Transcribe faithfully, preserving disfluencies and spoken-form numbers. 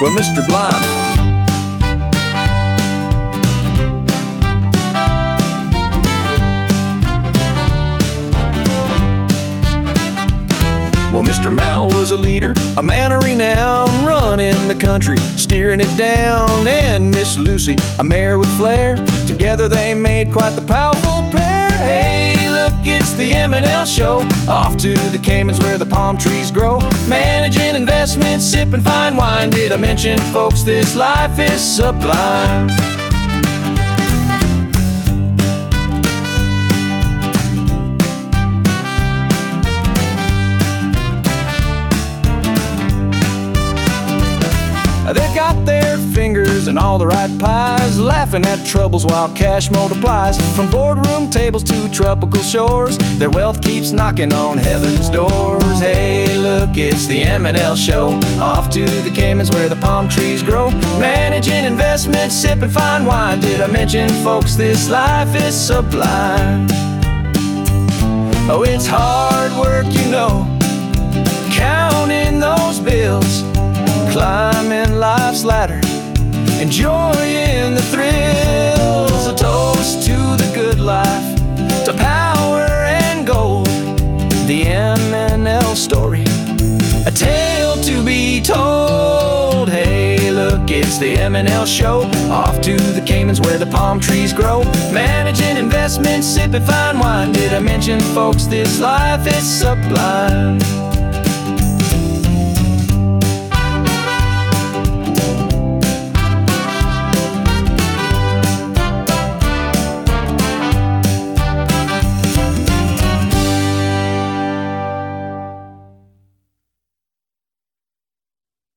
Well, Mister Blind. Well, Mister Mel was a leader, a man of renown, running the country, steering it down. And Miss Lucy, a mare with flair, together they made quite the powerful pair. Hey, look, it's the M and L show, off to the Caymans where the palm trees grow. Managing investments, sipping fine wine. Did I mention, folks, this life is sublime? They've got their fingers in all the right pies, laughing at troubles while cash multiplies. From boardroom tables to tropical shores, their wealth keeps knocking on heaven's doors. Hey, look, it's the M and L show, off to the Caymans where the palm trees grow. Managing investments, sipping fine wine. Did I mention, folks, this life is sublime? Oh, it's hard work, you know, counting those bills, climbing life's ladder, enjoying the thrills. A toast to the good life, to power and gold. The M and L story, a tale to be told. Hey, look, it's the M and L show, off to the Caymans where the palm trees grow. Managing investments, sipping fine wine. Did I mention, folks, this life is sublime?